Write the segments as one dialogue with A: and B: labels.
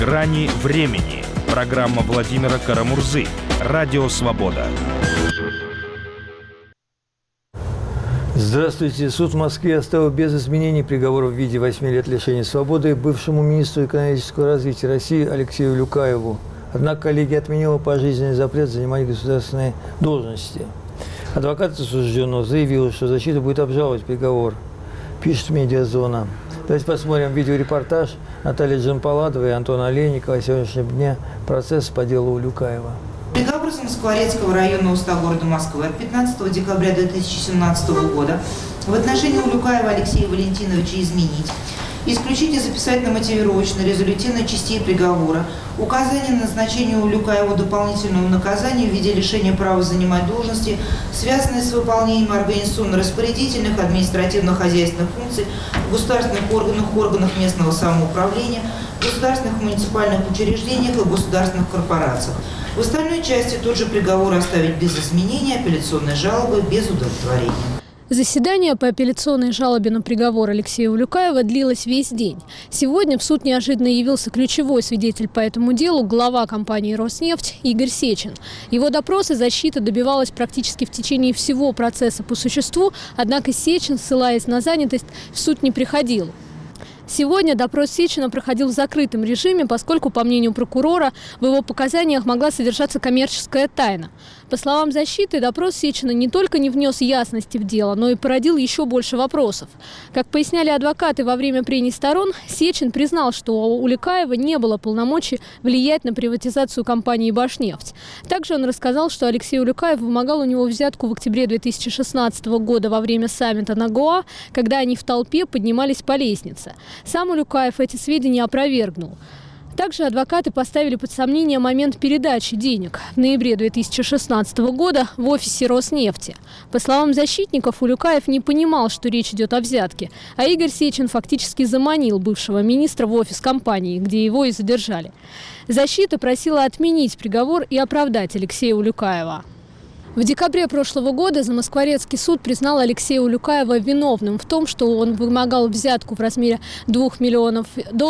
A: «Грани времени». Программа Владимира Карамурзы. Радио «Свобода».
B: Здравствуйте. Суд в Москве оставил без изменений приговор в виде 8 лет лишения свободы бывшему министру экономического развития России Алексею Люкаеву. Однако коллегия отменила пожизненный запрет занимать государственные должности. Адвокат осужденного заявил, что защита будет обжаловать приговор, пишет «Медиазона». Давайте посмотрим видеорепортаж Натальи Джампаладовой и Антона Олейникова о сегодняшнем дне процесса по делу Люкаева.
C: Приговор Замоскворецкого районного суда города Москвы от 15 декабря 2017 года в отношении Люкаева Алексея Валентиновича изменить, исключить и записать на мотивировочно-резолютивной части приговора указание на назначение у Люкаева дополнительного наказания в виде лишения права занимать должности, связанные с выполнением организационно-распорядительных, административно-хозяйственных функций в государственных органах местного самоуправления, государственных муниципальных учреждениях и государственных корпорациях. В остальной части тот же приговор оставить без изменения, апелляционной жалобы без удовлетворения.
D: Заседание по апелляционной жалобе на приговор Алексея Люкаева длилось весь день. Сегодня в суд неожиданно явился ключевой свидетель по этому делу, глава компании «Роснефть» Игорь Сечин. Его допросы защита добивалась практически в течение всего процесса по существу, однако Сечин, ссылаясь на занятость, в суд не приходил. Сегодня допрос Сечина проходил в закрытом режиме, поскольку, по мнению прокурора, в его показаниях могла содержаться коммерческая тайна. По словам защиты, допрос Сечина не только не внес ясности в дело, но и породил еще больше вопросов. Как поясняли адвокаты во время прений сторон, Сечин признал, что у Люкаева не было полномочий влиять на приватизацию компании «Башнефть». Также он рассказал, что Алексей Люкаев вымогал у него взятку в октябре 2016 года во время саммита на Гоа, когда они в толпе поднимались по лестнице. Сам Люкаев эти сведения опровергнул. Также адвокаты поставили под сомнение момент передачи денег в ноябре 2016 года в офисе «Роснефти». По словам защитников, Люкаев не понимал, что речь идет о взятке, а Игорь Сечин фактически заманил бывшего министра в офис компании, где его и задержали. Защита просила отменить приговор и оправдать Алексея Люкаева. В декабре прошлого года Замоскворецкий суд признал Алексея Люкаева виновным в том, что он вымогал взятку в размере $2 миллионов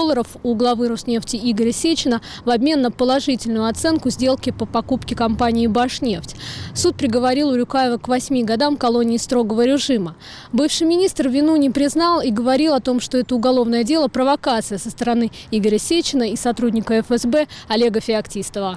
D: у главы Роснефти Игоря Сечина в обмен на положительную оценку сделки по покупке компании «Башнефть». Суд приговорил Люкаева к 8 годам колонии строгого режима. Бывший министр вину не признал и говорил о том, что это уголовное дело – провокация со стороны Игоря Сечина и сотрудника ФСБ Олега Феоктистова.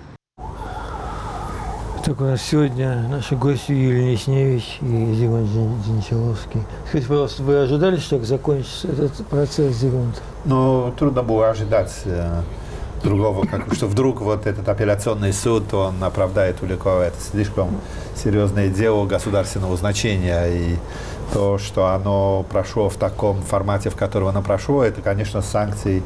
B: Так, у нас сегодня наши гости Юлия Несневич и Зигмунд Дженчаловский. Скажите, пожалуйста, вы ожидали, что так закончится этот процесс, Зигмунд?
E: Ну, трудно было ожидать другого, что вдруг вот этот апелляционный суд, он оправдает Люкаева. Это слишком серьезное дело государственного значения. И то, что оно прошло в таком формате, в котором оно прошло, это, конечно, санкции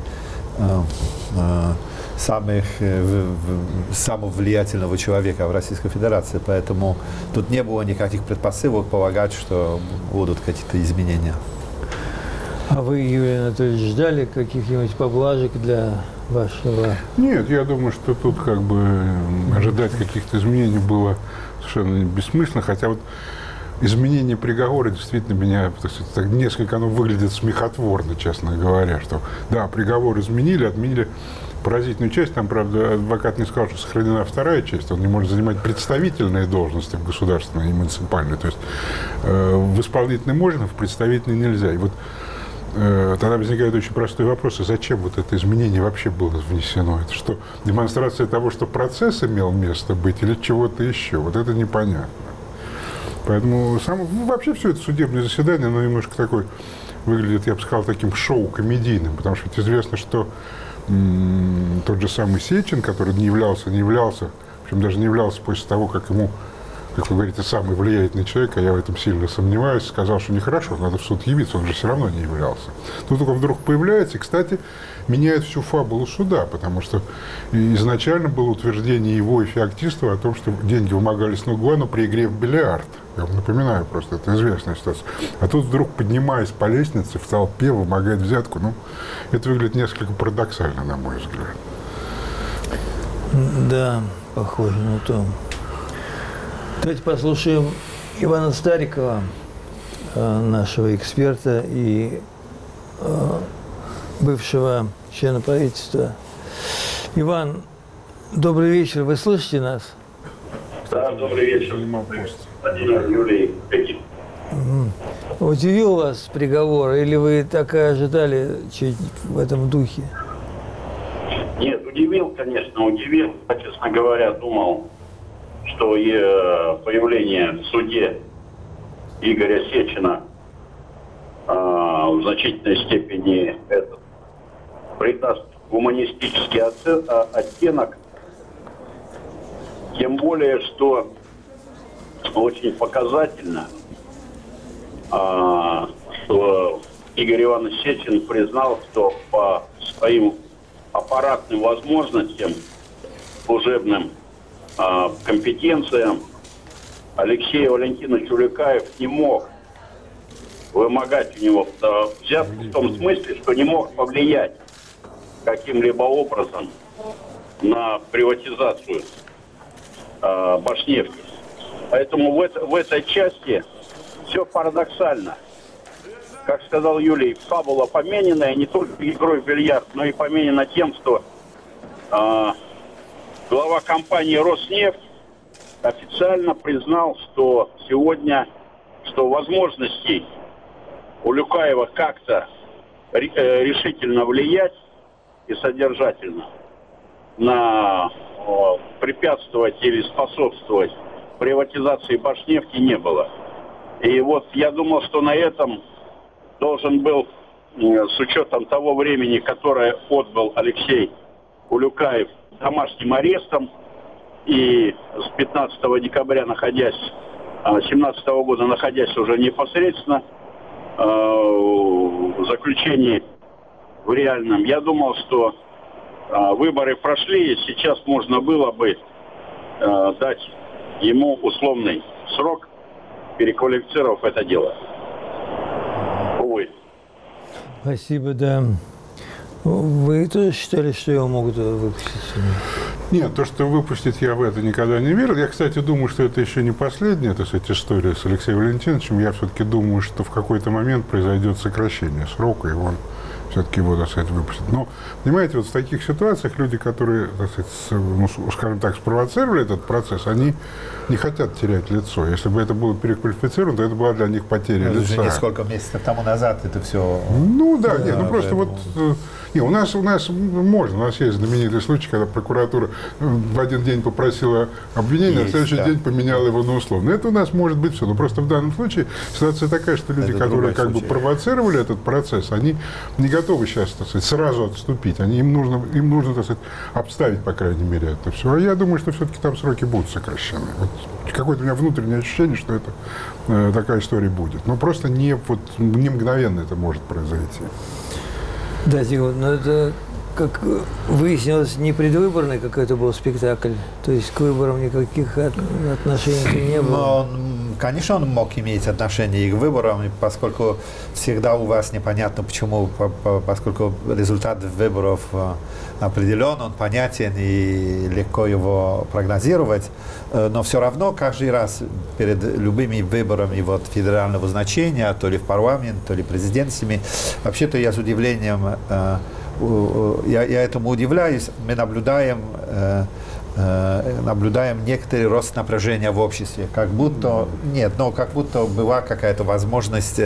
E: самого влиятельного человека в Российской Федерации. Поэтому тут не было никаких предпосылок полагать, что будут какие-то изменения.
B: А вы, Юрий Анатольевич, ждали каких-нибудь поблажек для вашего?
F: Нет, я думаю, что тут как бы ожидать каких-то изменений было совершенно бессмысленно. Хотя вот изменение приговора действительно меня, так несколько оно выглядит смехотворно, честно говоря, что да, приговор изменили, отменили поразительную часть. Там, правда, адвокат не сказал, что сохранена вторая часть. Он не может занимать представительные должности в государственной и муниципальной. То есть в исполнительной можно, в представительной нельзя. И вот тогда возникает очень простой вопрос, а зачем вот это изменение вообще было внесено? Это что, демонстрация того, что процесс имел место быть или чего-то еще? Вот это непонятно. Поэтому вообще все это судебное заседание, оно немножко такое выглядит, я бы сказал, таким шоу-комедийным, потому что ведь известно, что тот же самый Сечин, который не являлся, причем даже не являлся после того, как ему, как вы говорите, самый влиятельный человек, а я в этом сильно сомневаюсь, сказал, что нехорошо, надо в суд явиться, он же все равно не являлся. Но только он вдруг появляется, и, кстати, меняет всю фабулу суда, потому что изначально было утверждение его и Феоктистова о том, что деньги вымогались на Гуа, но при игре в бильярд. Я вам напоминаю просто, это известная ситуация. А тут вдруг, поднимаясь по лестнице, в толпе вымогает взятку. Ну, это выглядит несколько парадоксально, на мой взгляд.
B: Да, похоже на то. Давайте послушаем Ивана Старикова, нашего эксперта и бывшего члена правительства Иван, добрый вечер. Вы слышите нас?
G: Да, добрый вечер. Владимир, Юлий.
B: Удивил вас приговор, или вы так и ожидали чуть в этом духе?
G: Нет, удивил, конечно, удивил. Я, честно говоря, думал, что появление в суде Игоря Сечина в значительной степени придаст гуманистический оттенок. Тем более, что очень показательно, что Игорь Иванович Сечин признал, что по своим аппаратным возможностям, служебным компетенциям Алексей Валентинович Улюкаев не мог вымогать у него взятку в том смысле, что не мог повлиять каким-либо образом на приватизацию Башнефти. Поэтому в этой части все парадоксально. Как сказал Юлий, фабула помененная не только игрой в бильярд, но и поменена тем, что глава компании «Роснефть» официально признал, что сегодня, что возможностей у Улюкаева как-то решительно влиять и содержательно препятствовать или способствовать приватизации Башнефти не было. И вот я думал, что на этом должен был, с учетом того времени, которое отбыл Алексей Улюкаев домашним арестом, и с 15 декабря, 2017 года, находясь уже непосредственно в заключении в реальном, я думал, что выборы прошли, и сейчас можно было бы дать ему условный срок, переквалифицировав это дело. Увы.
B: Спасибо, да. Вы тоже считали, что его могут выпустить?
F: Нет, то, что выпустить, я в это никогда не верил. Я, кстати, думаю, что это еще не последняя, так сказать, история с Алексеем Валентиновичем. Я все-таки думаю, что в какой-то момент произойдет сокращение срока, и он все-таки его, так сказать, выпустит. Но, понимаете, вот в таких ситуациях люди, которые, так сказать, скажем так, спровоцировали этот процесс, они не хотят терять лицо. Если бы это было переквалифицировано, то это была для них потеря лица.
E: Уже несколько месяцев тому назад это все...
F: Ну да, нет, ну просто вот... Не, у нас можно, у нас есть знаменитый случай, когда прокуратура в один день попросила обвинения, а в следующий день поменяла его на условно. Это у нас может быть все. Но просто в данном случае ситуация такая, что люди, это которые как бы провоцировали этот процесс, они не готовы сейчас, так сказать, сразу отступить. Им нужно, так сказать, обставить, по крайней мере, это все. А я думаю, что все-таки там сроки будут сокращены. Вот какое-то у меня внутреннее ощущение, что это такая история будет. Но просто не мгновенно это может произойти.
B: Да, Тигран, но это, как выяснилось, не предвыборный какой-то был спектакль, то есть к выборам никаких отношений не было.
E: Но конечно, он мог иметь отношение и к выборам, поскольку всегда у вас непонятно почему, поскольку результат выборов определен, он понятен и легко его прогнозировать, но все равно каждый раз перед любыми выборами вот, федерального значения, то ли в парламент, то ли президентскими, вообще-то я с удивлением, я этому удивляюсь, мы наблюдаем некоторый рост напряжения в обществе, как будто, как будто была какая-то возможность,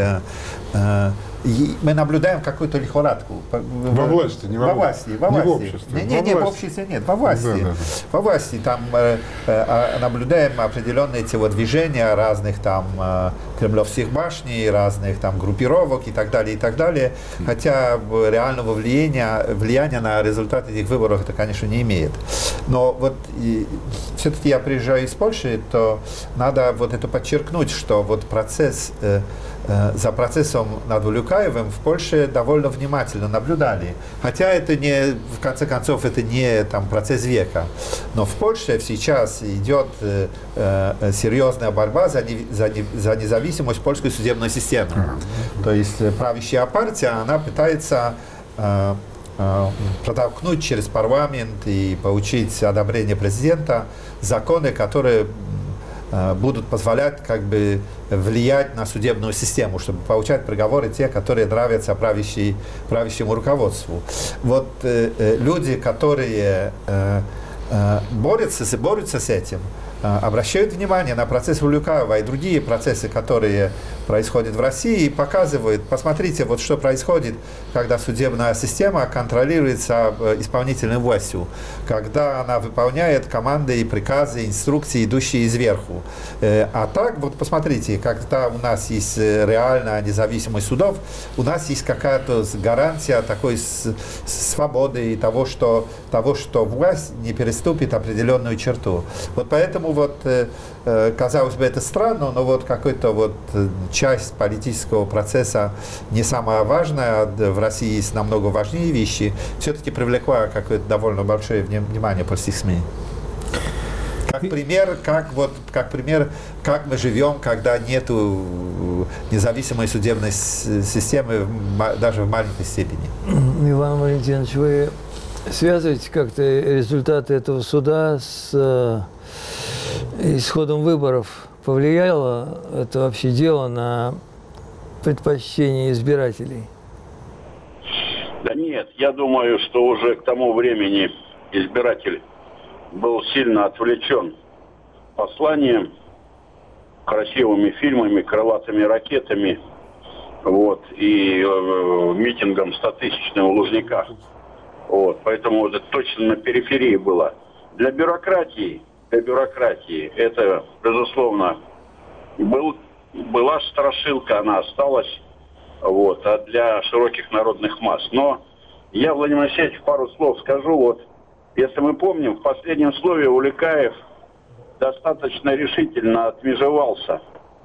E: мы наблюдаем какую-то лихорадку.
F: Во власти, не во власти.
E: Не в обществе. Не в обществе, нет, во власти. Да. Во власти там наблюдаем определенные телодвижения разных там кремлевских башней, разных там группировок и так далее. Хотя реального влияния на результаты этих выборов это, конечно, не имеет. Но вот все-таки я приезжаю из Польши, то надо вот это подчеркнуть, что вот процесс за процессом над Улюкаевым в Польше довольно внимательно наблюдали. Хотя это не, в конце концов, это не там, процесс века. Но в Польше сейчас идет серьезная борьба за независимость польской судебной системы. То есть правящая партия, она пытается протолкнуть через парламент и получить одобрение президента законы, которые будут позволять как бы влиять на судебную систему, чтобы получать приговоры те, которые нравятся правящему руководству. Вот люди, которые борются с этим, обращают внимание на процесс Улюкаева и другие процессы, которые происходят в России, и показывают, посмотрите, вот что происходит, когда судебная система контролируется исполнительной властью, когда она выполняет команды и приказы, инструкции, идущие сверху. А так, вот посмотрите, когда у нас есть реальная независимость судов, у нас есть какая-то гарантия такой свободы и того, что власть не переступит определенную черту. Вот поэтому вот, казалось бы, это странно, но вот какой-то вот часть политического процесса не самая важная, в России есть намного важнее вещи, все-таки привлекла какое-то довольно большое внимание польских СМИ. Как пример, как мы живем, когда нету независимой судебной системы даже в маленькой степени.
B: Иван Валентинович, вы связываете как-то результаты этого суда с исходом выборов? Повлияло это вообще дело на предпочтение избирателей?
G: Да нет, я думаю, что уже к тому времени избиратель был сильно отвлечен посланием, красивыми фильмами, крылатыми ракетами, вот, и митингом 100-тысячным в Лужниках. Вот, поэтому это точно на периферии было. Для бюрократии это, безусловно, была страшилка, она осталась, вот, а для широких народных масс. Но я, Владимир Алексеевич, пару слов скажу. Вот, если мы помним, в последнем слове Улюкаев достаточно решительно отмежевался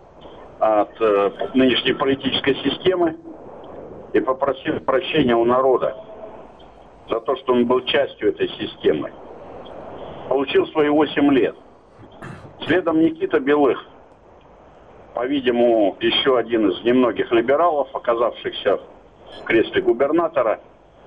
G: от нынешней политической системы и попросил прощения у народа за то, что он был частью этой системы. Получил свои 8 лет. Следом Никита Белых, по-видимому, еще один из немногих либералов, оказавшихся в кресле губернатора.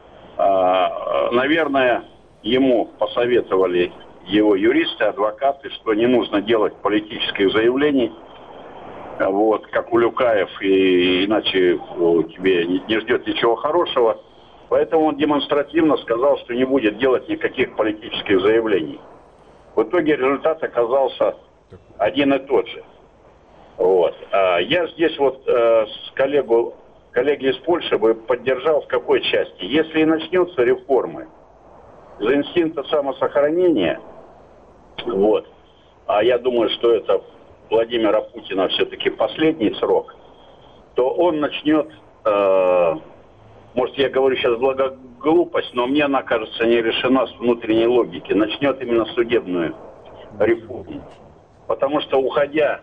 G: Наверное, ему посоветовали его юристы, адвокаты, что не нужно делать политических заявлений, вот, как Улюкаев, и иначе тебе не ждет ничего хорошего. Поэтому он демонстративно сказал, что не будет делать никаких политических заявлений. В итоге результат оказался один и тот же. Вот. Я здесь вот коллеги из Польши бы поддержал в какой части. Если и начнутся реформы за инстинкта самосохранения, вот, а я думаю, что это Владимира Путина все-таки последний срок, то он начнет... Может, я говорю сейчас глупость, но мне она кажется не решена с внутренней логики. Начнет именно судебную реформу. Потому что, уходя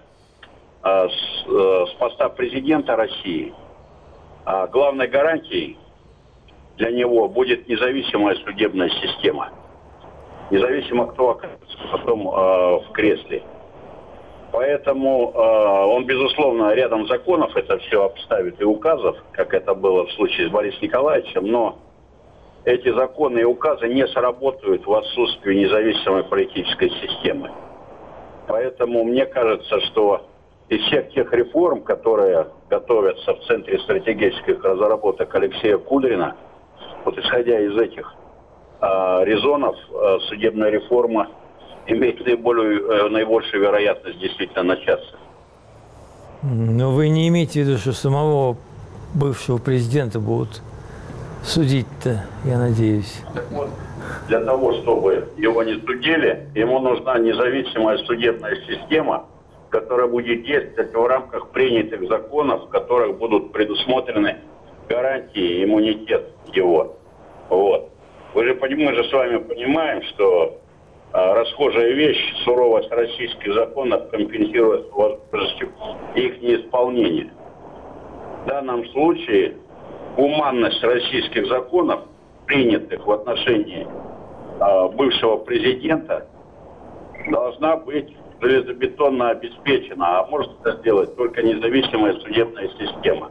G: с поста президента России, главной гарантией для него будет независимая судебная система. Независимо, кто окажется потом в кресле. Поэтому он, безусловно, рядом законов это все обставит и указов, как это было в случае с Борисом Николаевичем, но эти законы и указы не сработают в отсутствии независимой политической системы. Поэтому мне кажется, что из всех тех реформ, которые готовятся в Центре стратегических разработок Алексея Кудрина, вот исходя из этих резонов, судебная реформа имеет наибольшую вероятность действительно начаться.
B: Но вы не имеете в виду, что самого бывшего президента будут судить-то, я надеюсь.
G: Так вот, для того, чтобы его не судили, ему нужна независимая судебная система, которая будет действовать в рамках принятых законов, в которых будут предусмотрены гарантии и иммунитет его. Вот. Мы же с вами понимаем, что расхожая вещь, суровость российских законов компенсирует возможностью их неисполнения. В данном случае гуманность российских законов, принятых в отношении бывшего президента, должна быть железобетонно обеспечена, а может это сделать только независимая судебная система.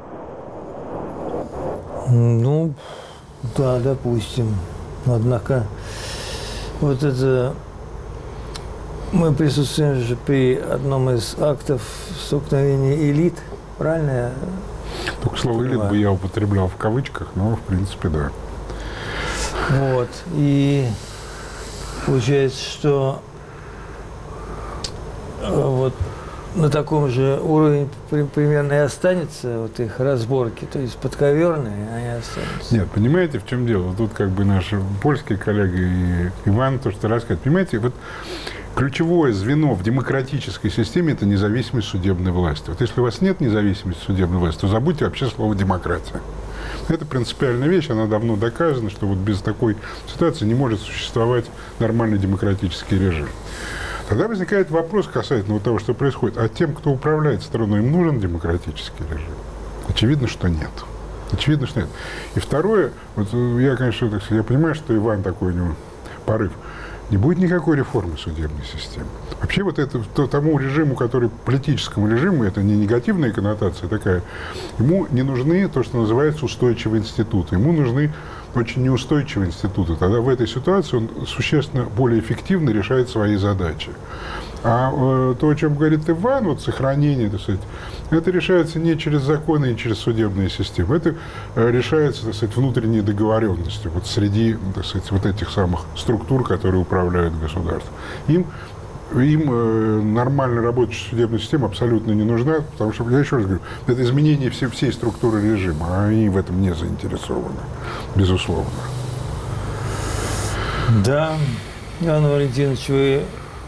B: Ну, да, допустим. Однако вот это Мы присутствуем же при одном из актов столкновения элит, правильно?
F: Только слово «элит» бы я употреблял в кавычках, но в принципе да.
B: Вот. И получается, что вот на таком же уровне примерно и останется вот их разборки, то есть подковерные они останутся.
F: Нет, понимаете, в чем дело? Тут как бы наши польские коллеги и Иван то, что рассказывает. Понимаете, вот ключевое звено в демократической системе – это независимость судебной власти. Вот если у вас нет независимости судебной власти, то забудьте вообще слово «демократия». Это принципиальная вещь, она давно доказана, что вот без такой ситуации не может существовать нормальный демократический режим. Тогда возникает вопрос касательно вот того, что происходит. А тем, кто управляет страной, им нужен демократический режим? Очевидно, что нет. Очевидно, что нет. И второе, вот я, конечно, так сказать, я понимаю, что Иван такой у него порыв. Не будет никакой реформы судебной системы. Вообще вот это тому режиму, который политическому режиму, это не негативная коннотация такая, ему не нужны то, что называется устойчивые институты. Ему нужны очень неустойчивые институты. Тогда в этой ситуации он существенно более эффективно решает свои задачи. А то, о чем говорит Иван, вот сохранение, так сказать, это решается не через законы и через судебные системы. Это решается, так сказать, внутренней договоренностью вот среди, так сказать, вот этих самых структур, которые управляют государством. Им нормально работающая судебная система абсолютно не нужна, потому что, я еще раз говорю, это изменение всей структуры режима, а они в этом не заинтересованы, безусловно.
B: Да, Иван Валентинович, вы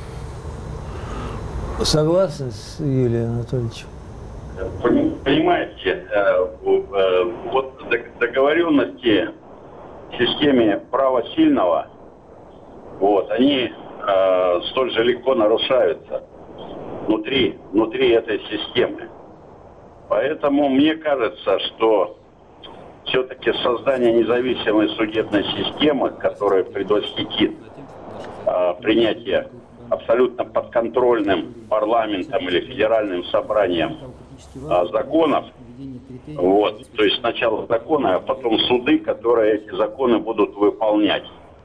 B: согласны с Юлием Анатольевичем?
G: Понимаете, вот договоренности в системе права сильного, вот, они столь же легко нарушаются внутри этой системы. Поэтому мне кажется, что все-таки создание независимой судебной системы, которая предвосхитит принятие абсолютно подконтрольным парламентом или федеральным собранием законов, вот, то есть сначала законы, а потом суды, которые эти законы будут выполнять.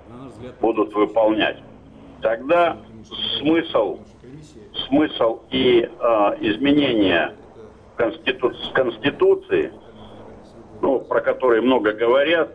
G: Тогда смысл и изменения Конституции, ну, про которые много говорят,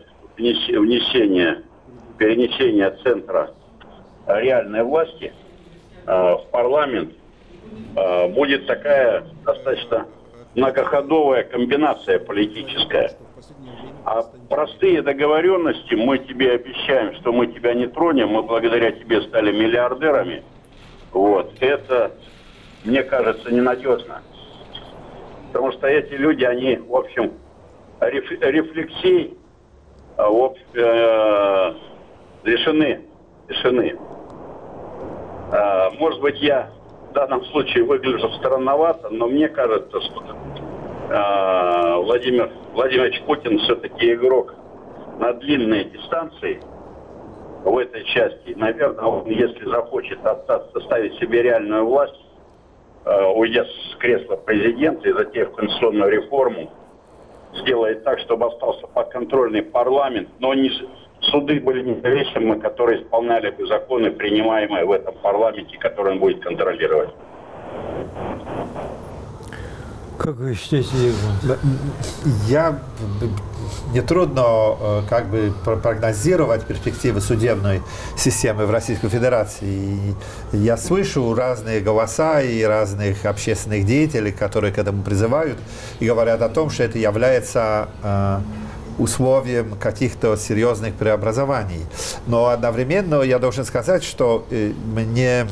G: перенесение центра реальной власти в парламент, будет такая достаточно многоходовая комбинация политическая. А простые договоренности, мы тебе обещаем, что мы тебя не тронем, мы благодаря тебе стали миллиардерами, вот, это, мне кажется, ненадежно. Потому что эти люди, они, в общем, рефлексий лишены. Может быть, я в данном случае выгляжу странновато, но мне кажется, что Владимир Владимирович Путин все-таки игрок на длинные дистанции в этой части. Наверное, он, если захочет составить себе реальную власть, уйдя с кресла президента и затеяв конституционную реформу, сделает так, чтобы остался подконтрольный парламент, но суды были независимые, которые исполняли бы законы, принимаемые в этом парламенте, которые он будет контролировать.
B: Как вы считаете, Диего?
E: Мне трудно как бы прогнозировать перспективы судебной системы в Российской Федерации. Я слышу разные голоса и разных общественных деятелей, которые к этому призывают и говорят о том, что это является условием каких-то серьезных преобразований. Но одновременно я должен сказать, что мне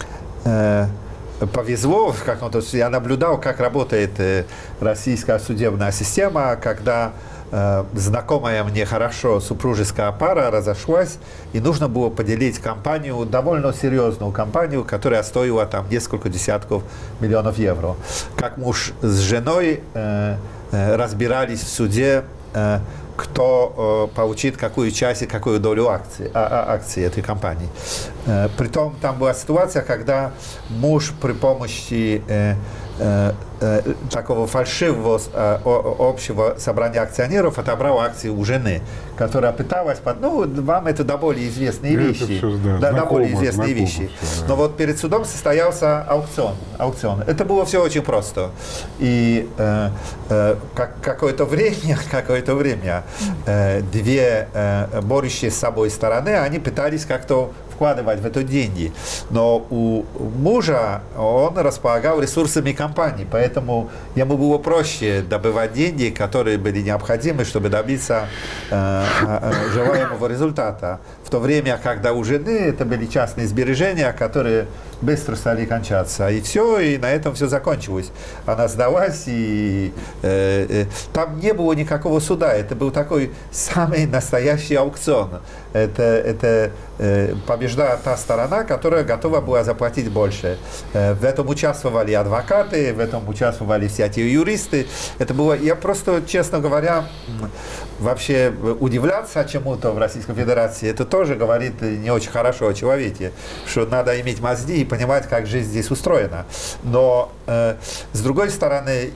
E: повезло, я наблюдал, как работает российская судебная система, когда знакомая мне хорошо супружеская пара разошлась, и нужно было поделить компанию, довольно серьезную компанию, которая стоила там несколько десятков миллионов евро. Как муж с женой разбирались в суде, кто получит какую часть и какую долю акций этой компании. Притом там была ситуация, когда муж при помощи такого фальшивого общего собрания акционеров отобрал акции у жены, которая пыталась, вам это до более известные вещи. До более известные вещи. Но вот перед судом состоялся аукцион. Это было все очень просто. И какое-то время две борющие с собой стороны, они пытались как-то вкладывать в это деньги. Но у мужа он располагал ресурсами компании, поэтому ему было проще добывать деньги, которые были необходимы, чтобы добиться желаемого результата. В то время, когда у жены это были частные сбережения, которые быстро стали кончаться. И все, и на этом все закончилось. Она сдалась, и там не было никакого суда. Это был такой самый настоящий аукцион. Это побеждала та сторона, которая готова была заплатить больше. В этом участвовали адвокаты, в этом участвовали всякие юристы. Это было, я просто, честно говоря, вообще удивляться чему-то в Российской Федерации, это тоже говорит не очень хорошо о человеке, что надо иметь мозги и понимать, как жизнь здесь устроена. Но с другой стороны,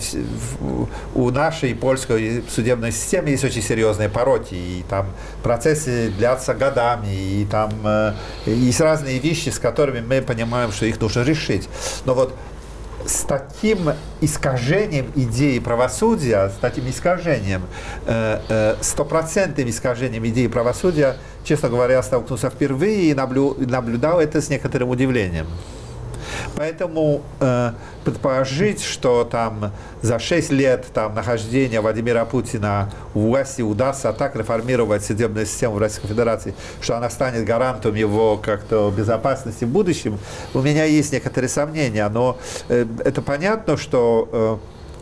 E: у нашей польской судебной системы есть очень серьезные пороки, и там процессы длятся годами, и там есть разные вещи, с которыми мы понимаем, что их нужно решить. Но вот с таким искажением идеи правосудия, с таким искажением, стопроцентным искажением идеи правосудия, честно говоря, столкнулся впервые и наблюдал это с некоторым удивлением. Поэтому предположить, что там за 6 лет нахождения Владимира Путина у власти удастся так реформировать судебную систему в Российской Федерации, что она станет гарантом его как-то безопасности в будущем, у меня есть некоторые сомнения. Но это понятно, что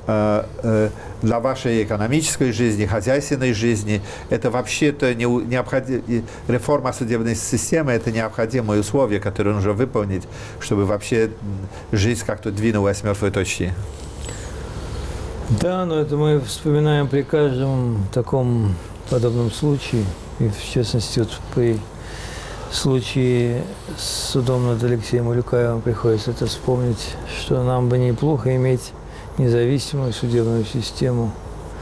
E: для вашей экономической жизни, хозяйственной жизни, это вообще-то реформа судебной системы, это необходимое условие, которое нужно выполнить, чтобы вообще жизнь как-то двинулась с мертвой точки.
B: Да, но это мы вспоминаем при каждом таком подобном случае, и в частности вот при случае с судом над Алексеем Улюкаевым приходится это вспомнить, что нам бы неплохо иметь независимую судебную систему.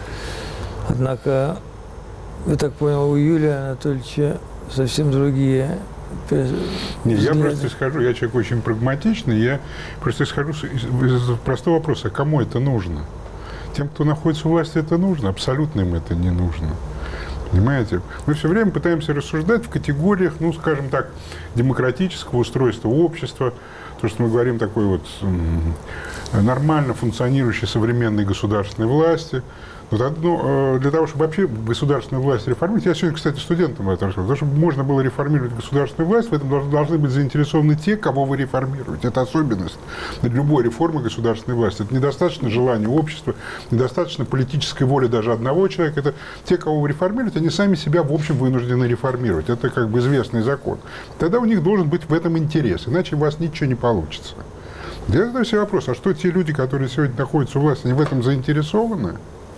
B: Однако, я так понял, у Юрия Анатольевича совсем другие
F: Нет, я просто исхожу, я человек очень прагматичный, я просто исхожу из простого вопроса, кому это нужно? Тем, кто находится у власти, это нужно, абсолютно им это не нужно. Понимаете? Мы все время пытаемся рассуждать в категориях, ну, скажем так, демократического устройства общества, то, что мы говорим, такой вот нормально функционирующей современной государственной власти. Но для того, чтобы вообще государственную власть реформировать, я сегодня, кстати, студентам это рассказывал, чтобы можно было реформировать государственную власть, в этом должны быть заинтересованы те, кого вы реформируете. Это особенность любой реформы государственной власти. Это недостаточно желания общества, недостаточно политической воли даже одного человека. Это те, кого вы реформируете, они сами себя, в общем, вынуждены реформировать. Это как бы известный закон. Тогда у них должен быть в этом интерес, иначе у вас ничего не получится. Я задаю себе вопрос, а что те люди, которые сегодня находятся у власти, они в этом заинтересованы?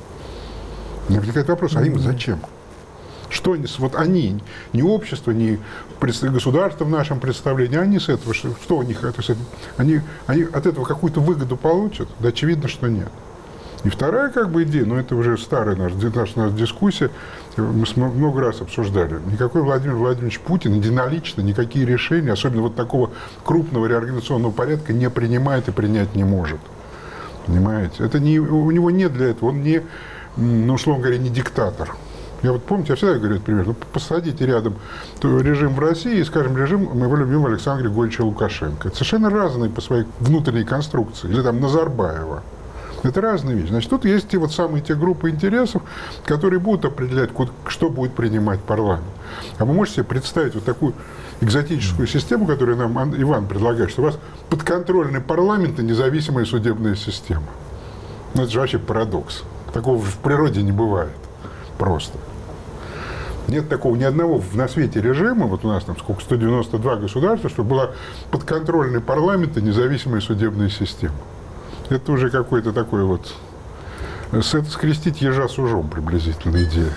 F: Мне возникает вопрос, а им зачем? Что они, вот они, не общество, не государство в нашем представлении, они с этого, что у них, они от этого какую-то выгоду получат? Да очевидно, что нет. И вторая как бы идея, но это уже старая наша дискуссия, мы много раз обсуждали. Никакой Владимир Владимирович Путин единолично никакие решения, особенно вот такого крупного реорганизационного порядка, не принимает и принять не может. Понимаете? Это не, у него нет для этого, он не, ну, условно говоря, не диктатор. Я вот помните, я всегда говорю этот пример, ну, посадите рядом режим в России и, скажем, режим моего любимого Александра Григорьевича Лукашенко. Это совершенно разные по своей внутренней конструкции. Или там Назарбаева. Это разные вещи. Значит, тут есть те вот самые те группы интересов, которые будут определять, что будет принимать парламент. А вы можете себе представить вот такую экзотическую систему, которую нам Иван предлагает, что у вас подконтрольный парламент и независимая судебная система. Ну, это же вообще парадокс. Такого в природе не бывает. Просто. Нет такого ни одного на свете режима, вот у нас там сколько, 192 государства, чтобы была подконтрольный парламент и независимая судебная система. Это уже какой-то такой вот... Это скрестить ежа с ужом приблизительно идея.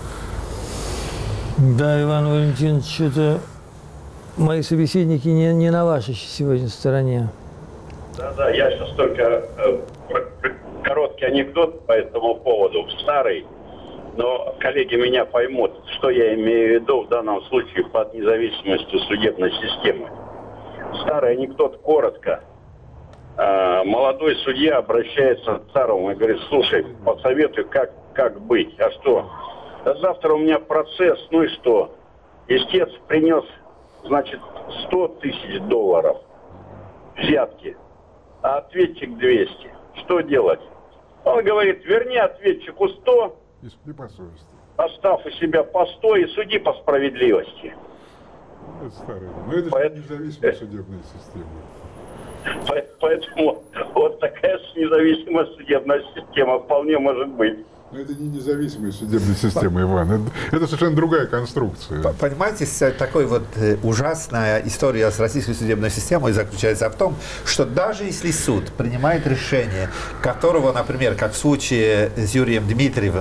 B: Да, Иван Валентинович, что-то мои собеседники не на вашей сегодня стороне.
G: Да, я сейчас только короткий анекдот по этому поводу, старый, но коллеги меня поймут, что я имею в виду в данном случае под независимостью судебной системы. Старый анекдот коротко. Молодой судья обращается к старому и говорит: слушай, посоветуй, как быть. А что? Да завтра у меня процесс, ну и что? Истец принес, значит, $100 000 взятки, а ответчик 200. Что делать? Он говорит: верни ответчику 100,
F: И суди по совести.
G: оставь у себя по 100 и суди по справедливости.
F: Это старый. Но это же независимая судебная система.
G: Поэтому вот такая независимая судебная система вполне может быть.
F: Но это не независимая судебная система, Иван. Это совершенно другая конструкция.
E: Понимаете, такой вот ужасная история с российской судебной системой заключается в том, что даже если суд принимает решение, которого, например, как в случае с Юрием Дмитриевым,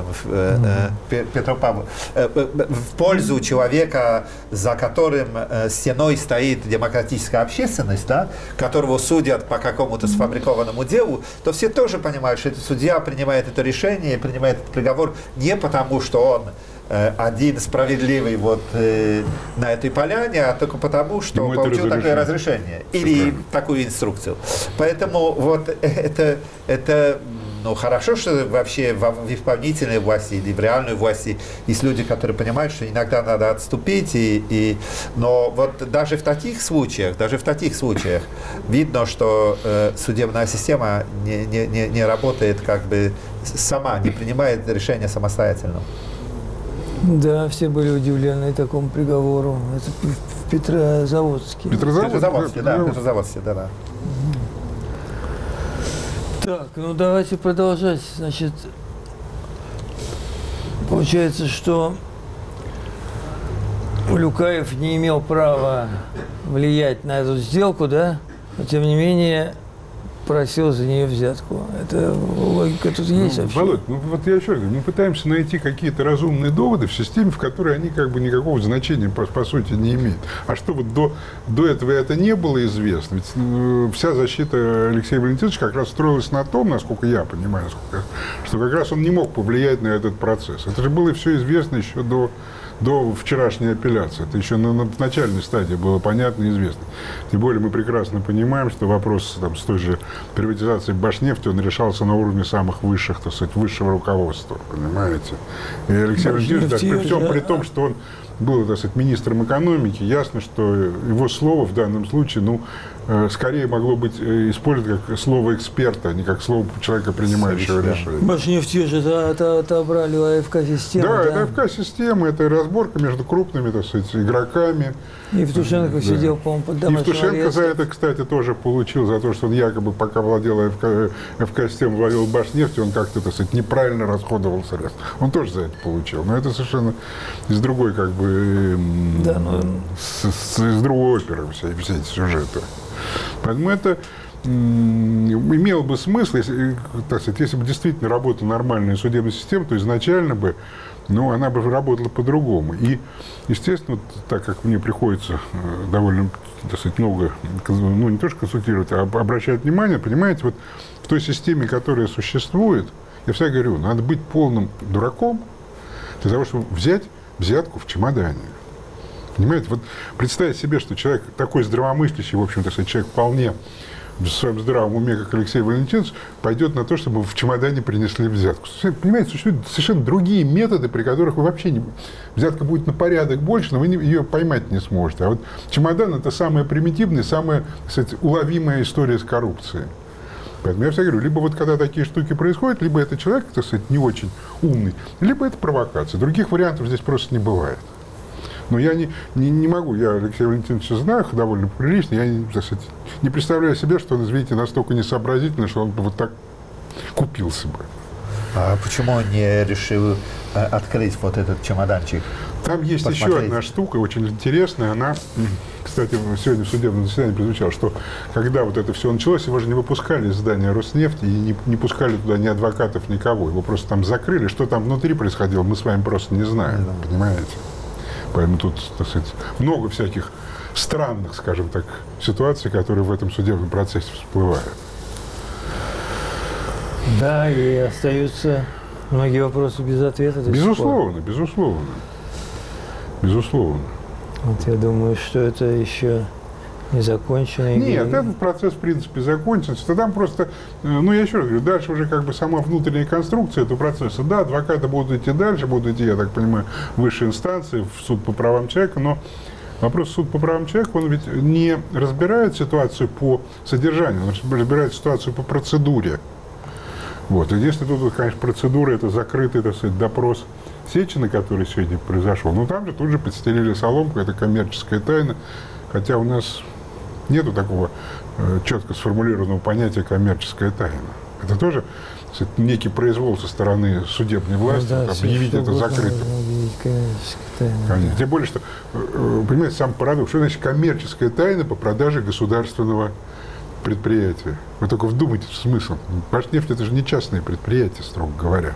E: в пользу человека, за которым стеной стоит демократическая общественность, да, которого судят по какому-то сфабрикованному делу, то все тоже понимают, что этот судья принимает это решение, принимает этот приговор не потому, что он один справедливый вот на этой поляне, а только потому, что
F: ему
E: получил такое разрешение или такую инструкцию. Поэтому вот это ну, хорошо, что вообще в исполнительной власти или в реальной власти есть люди, которые понимают, что иногда надо отступить, но вот даже в таких случаях видно, что судебная система не работает как бы сама, не принимает решения самостоятельно.
B: Да, все были удивлены такому приговору. Это в Петрозаводске.
E: Петрозаводске, да.
B: Так, ну давайте продолжать. Значит, получается, что Улюкаев не имел права влиять на эту сделку, да? Но тем не менее просил за нее взятку. Это логика тут есть вообще?
F: Володь, ну вот я еще раз говорю, мы пытаемся найти какие-то разумные доводы в системе, в которой они как бы никакого значения по сути не имеют. А что вот до этого это не было известно? Ведь вся защита Алексея Валентиновича как раз строилась на том, насколько я понимаю, что как раз он не мог повлиять на этот процесс. Это же было все известно еще до вчерашней апелляции. Это еще на начальной стадии было понятно и известно. Тем более мы прекрасно понимаем, что вопрос там, с той же приватизацией Башнефти, он решался на уровне самых высших, так сказать, высшего руководства, понимаете. И Алексей Валентинович, при том, что он был, так сказать, министром экономики, ясно, что его слово в данном случае, ну, скорее могло быть использовано как слово эксперта, а не как слово человека, принимающего решение.
B: Башнефть же отобрали у АФК-системы.
F: Да, это АФК-система, это разборка между крупными, так сказать, игроками.
B: Евтушенко сидел, по-моему, под домашним арестом.
F: Евтушенко за это, кстати, тоже получил, за то, что он якобы, пока владел АФК-системой, владел Башнефтью, он как-то, так сказать, неправильно расходовал средства. Он тоже за это получил. Но это совершенно из другой, как бы, да, из другой оперы все эти сюжеты. Поэтому это имело бы смысл, если, так сказать, если бы действительно работала нормальная судебная система, то изначально бы, ну, она бы работала по-другому. И, естественно, вот, так как мне приходится довольно, так сказать, много, ну, не то что консультировать, а обращать внимание, понимаете, вот в той системе, которая существует, я всегда говорю, надо быть полным дураком для того, чтобы взять взятку в чемодане. Понимаете, вот представить себе, что человек такой здравомыслящий, в общем-то, человек вполне в своем здравом уме, как Алексей Валентинович, пойдет на то, чтобы в чемодане принесли взятку. Понимаете, существуют совершенно другие методы, при которых вы вообще не... Взятка будет на порядок больше, но вы ее поймать не сможете. А вот чемодан – это самая примитивная, самая, кстати, уловимая история с коррупцией. Поэтому я всегда говорю, либо вот когда такие штуки происходят, либо это человек, так сказать, не очень умный, либо это провокация. Других вариантов здесь просто не бывает. Но я не могу, я Алексея Валентиновича знаю довольно прилично, я не представляю себе, что он, извините, настолько несообразительный, что он бы вот так купился бы.
E: А почему он не решил открыть вот этот чемоданчик?
F: Там есть еще одна штука, очень интересная, она, кстати, сегодня в судебном заседании прозвучало, что когда вот это все началось, его же не выпускали из здания Роснефти и не пускали туда ни адвокатов, никого, его просто там закрыли, что там внутри происходило, мы с вами просто не знаем, понимаете? Поэтому тут, так сказать, много всяких странных, скажем так, ситуаций, которые в этом судебном процессе всплывают.
B: Да, и остаются многие вопросы без ответа.
F: Безусловно.
B: Вот я думаю, что это еще не закончено.
F: Нет, этот процесс, в принципе, закончится. Там просто, ну, я еще раз говорю, дальше уже как бы сама внутренняя конструкция этого процесса. Да, адвокаты будут идти дальше, будут идти, я так понимаю, в высшие инстанции, в суд по правам человека, но вопрос суд по правам человека, он ведь не разбирает ситуацию по содержанию, он разбирает ситуацию по процедуре. Вот. И если тут, конечно, процедура, это закрытый, так сказать, допрос Сечина, который сегодня произошел, но там же тут же подстелили соломку, это коммерческая тайна, хотя у нас нету такого четко сформулированного понятия коммерческая тайна. Это тоже, кстати, некий произвол со стороны судебной власти,
B: да,
F: объявить это закрытым. Конечно. Тем более, что, понимаете, сам парадокс, что значит коммерческая тайна по продаже государственного предприятия? Вы только вдумайтесь в смысл. Башнефть — это же не частное предприятие, строго говоря.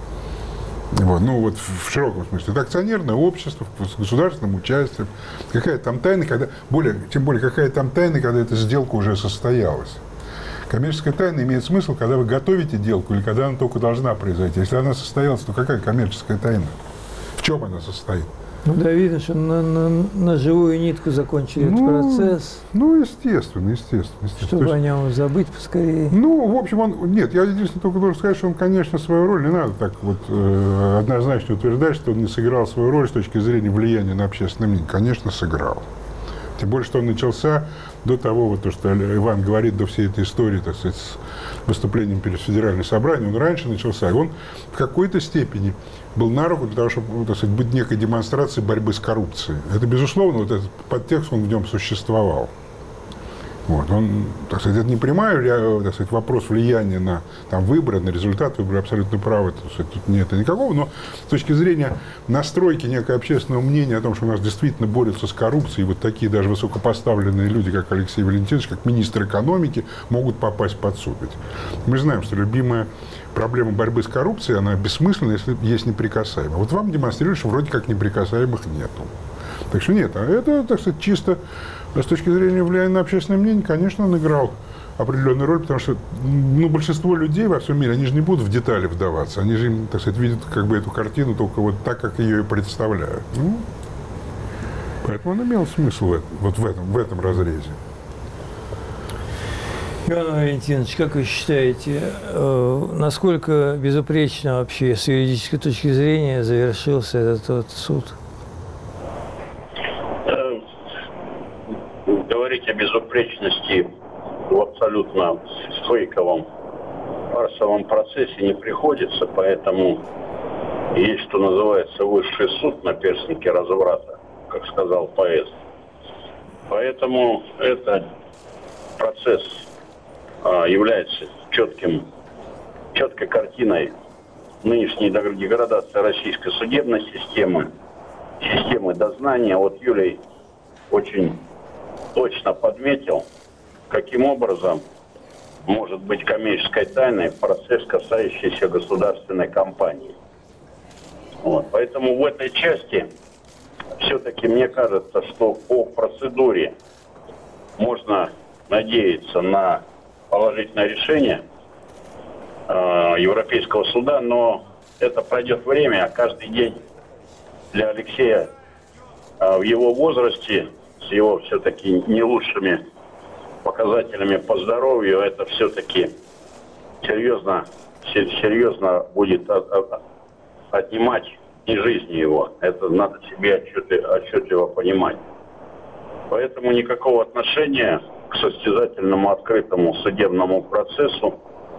F: Вот, ну вот в широком смысле. Это акционерное общество с государственным участием. Какая там тайна, тем более какая там тайна, когда эта сделка уже состоялась. Коммерческая тайна имеет смысл, когда вы готовите сделку или когда она только должна произойти. Если она состоялась, то какая коммерческая тайна? В чем она состоит?
B: Ну да, видно, что на живую нитку закончили этот процесс.
F: Ну, естественно.
B: Чтобы о нем забыть поскорее.
F: Ну, в общем, нет, я единственное только должен сказать, что он, конечно, свою роль, не надо так вот однозначно утверждать, что он не сыграл свою роль с точки зрения влияния на общественное мнение. Конечно, сыграл. Тем более, что он начался до того, вот то, что Иван говорит, до всей этой истории, так сказать, с выступлением перед Федеральным собранием, он раньше начался, и он в какой-то степени был на руку для того, чтобы, так сказать, быть некой демонстрацией борьбы с коррупцией. Это, безусловно, вот этот подтекст, он в нем существовал. Вот. Он, так сказать, это не прямой, так сказать, вопрос влияния на там, выборы, на результат выбора, абсолютно правы, тут нет никакого, но с точки зрения настройки некого общественного мнения о том, что у нас действительно борются с коррупцией, вот такие даже высокопоставленные люди, как Алексей Валентинович, как министр экономики, могут попасть под суд. Ведь мы знаем, что любимая проблема борьбы с коррупцией, она бессмысленна, если есть неприкасаемые. Вот вам демонстрируют, что вроде как неприкасаемых нету. Так что нет, а это, так сказать, чисто с точки зрения влияния на общественное мнение, конечно, он играл определенную роль, потому что большинство людей во всем мире, они же не будут в детали вдаваться, они же, так сказать, видят как бы эту картину только вот так, как ее и представляют. Ну, поэтому он имел смысл вот в этом разрезе.
B: Иван Валентинович, как вы считаете, насколько безупречно вообще с юридической точки зрения завершился этот вот суд?
G: Говорить о безупречности в абсолютно фейковом, фарсовом процессе не приходится, поэтому есть, что называется, высший суд на перстнике разврата, как сказал поэт. Поэтому этот процесс является четкой картиной нынешней деградации российской судебной системы дознания. Вот Юлий очень точно подметил, каким образом может быть коммерческой тайной процесс, касающийся государственной компании. Вот. Поэтому в этой части все-таки мне кажется, что по процедуре можно надеяться на положительное решение Европейского суда, но это пройдет время, а каждый день для Алексея в его возрасте, с его все-таки не лучшими показателями по здоровью, это все-таки серьезно будет отнимать и жизни его. Это надо себе отчетливо понимать. Поэтому никакого отношения к состязательному открытому судебному процессу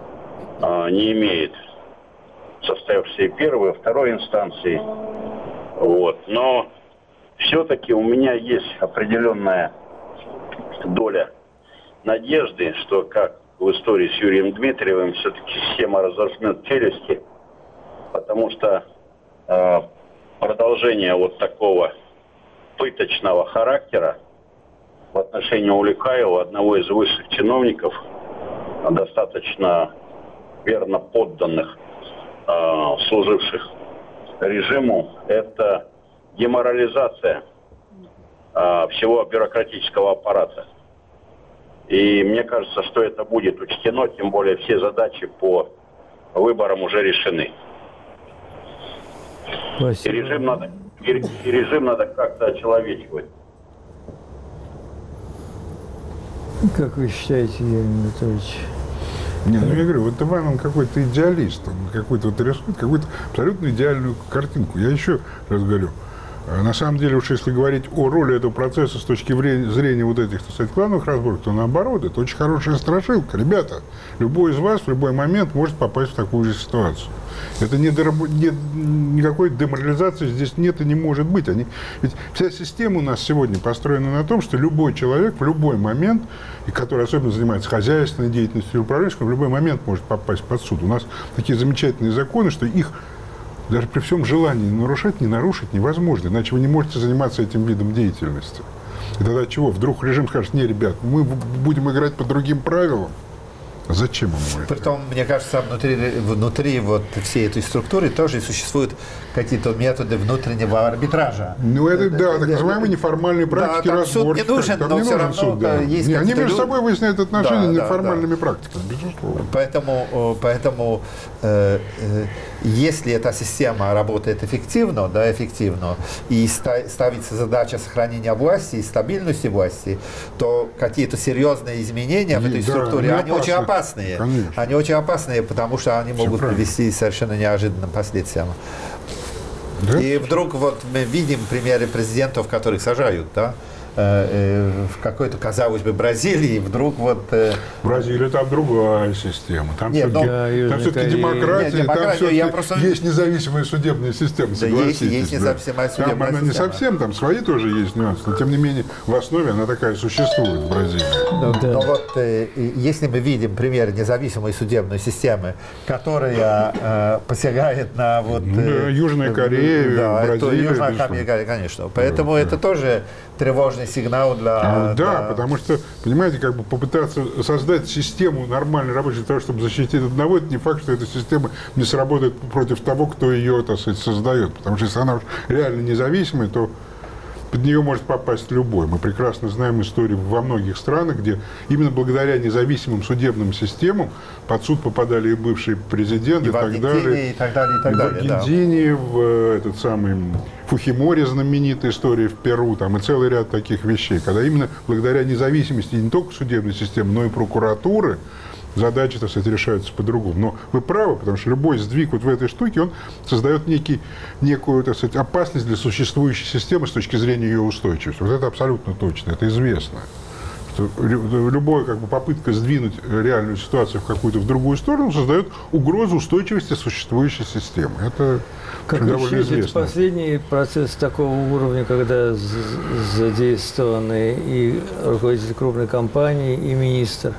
G: не имеет состоявшейся первой и второй инстанции. Вот. Но все-таки у меня есть определенная доля надежды, что, как в истории с Юрием Дмитриевым, все-таки система разожмет челюсти, потому что продолжение вот такого пыточного характера в отношении Улюкаева, одного из высших чиновников, достаточно верно подданных, служивших режиму, это деморализация всего бюрократического аппарата. И мне кажется, что это будет учтено, тем более все задачи по выбором уже решены.
B: Спасибо.
G: И режим надо как-то очеловечивать.
B: Как вы считаете, Юрий Анатольевич?
F: Не, ну я говорю, вот Иван, он какой-то идеалист, он какой-то вот рисует какую-то абсолютно идеальную картинку. Я еще раз говорю, на самом деле, уж если говорить о роли этого процесса с точки зрения вот этих, так сказать, клановых разборок, то наоборот, это очень хорошая страшилка. Ребята, любой из вас в любой момент может попасть в такую же ситуацию. Это никакой деморализации здесь нет и не может быть. Ведь вся система у нас сегодня построена на том, что любой человек в любой момент, и который особенно занимается хозяйственной деятельностью и управленческой, в любой момент может попасть под суд. У нас такие замечательные законы, что их даже при всем желании нарушать, не нарушить невозможно. Иначе вы не можете заниматься этим видом деятельности. И тогда чего? Вдруг режим скажет: не, ребят, мы будем играть по другим правилам. Зачем ему это?
E: Притом, мне кажется, внутри вот всей этой структуры тоже существуют какие-то методы внутреннего арбитража.
F: Ну, это, да, так называемые неформальные практики разборки.
E: Суд не нужен, но все равно
F: суд, да.
E: есть
F: они между собой выясняют отношения неформальными
E: да.
F: практиками, безусловно.
E: Поэтому если эта система работает эффективно, и ставится задача сохранения власти и стабильности власти, то какие-то серьезные изменения в этой структуре, они очень опасные.
F: Конечно.
E: Они очень опасные, потому что они могут привести к совершенно неожиданным последствиям.
F: Да?
E: И вдруг вот мы видим примеры президентов, которых сажают, да? В какой-то, казалось бы, Бразилии, вдруг вот...
F: Бразилия там другая система. Там все-таки демократия, там все-таки есть независимая судебная система, согласитесь.
E: Есть независимая судебная
F: система. Она не совсем, там свои тоже есть нюансы, но тем не менее в основе она такая существует в Бразилии.
E: Но вот если мы видим пример независимой судебной системы, которая посягает на вот...
F: Южная Корея, Бразилия.
E: Южная Корея, конечно. Поэтому это тоже тревожный сигнал для...
F: Да, потому что, понимаете, как бы попытаться создать систему нормально рабочую для того, чтобы защитить одного, это не факт, что эта система не сработает против того, кто ее, так сказать, создает. Потому что если она реально независимая, то под нее может попасть любой. Мы прекрасно знаем историю во многих странах, где именно благодаря независимым судебным системам под суд попадали и бывшие президенты, и так далее. В Аргентине, в этот самый Фухиморе, знаменитая история в Перу, там и целый ряд таких вещей, когда именно благодаря независимости не только судебной системы, но и прокуратуры задачи, так сказать, решаются по-другому. Но вы правы, потому что любой сдвиг вот в этой штуке, он создает некую, так сказать, опасность для существующей системы с точки зрения ее устойчивости. Вот это абсолютно точно, это известно. Что любая как бы попытка сдвинуть реальную ситуацию в другую сторону создает угрозу устойчивости существующей системы. Это довольно известно.
B: Последний процесс такого уровня, когда задействованы и руководитель крупной компании, и министр?